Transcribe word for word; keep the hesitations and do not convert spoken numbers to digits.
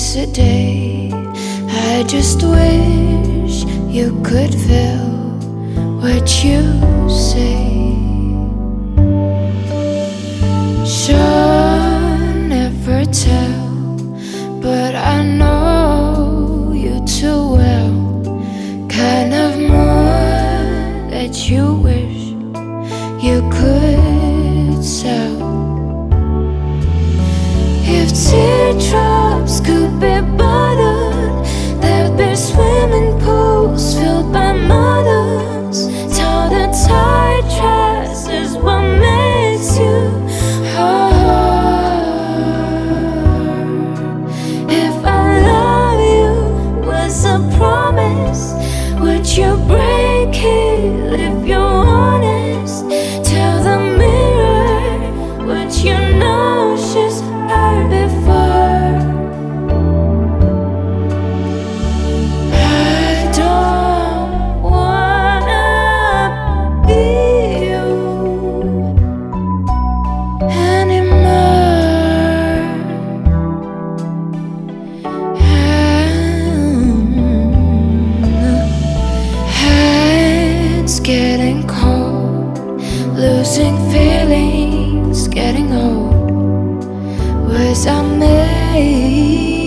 yesterday. I just wish you could feel what you say. Should never tell, but I know you too well. Kind of moon that you wish you could sell. If teardrops could be buttered, there'd be swimming pools filled by mothers. Tell the tide tracks is what makes you hard. If I love you was a promise, would you break it if you're honest? Tell the mirror, would you know she's hurt before? I don't wanna be you anymore. Hands getting cold, losing feelings, getting old. Was I made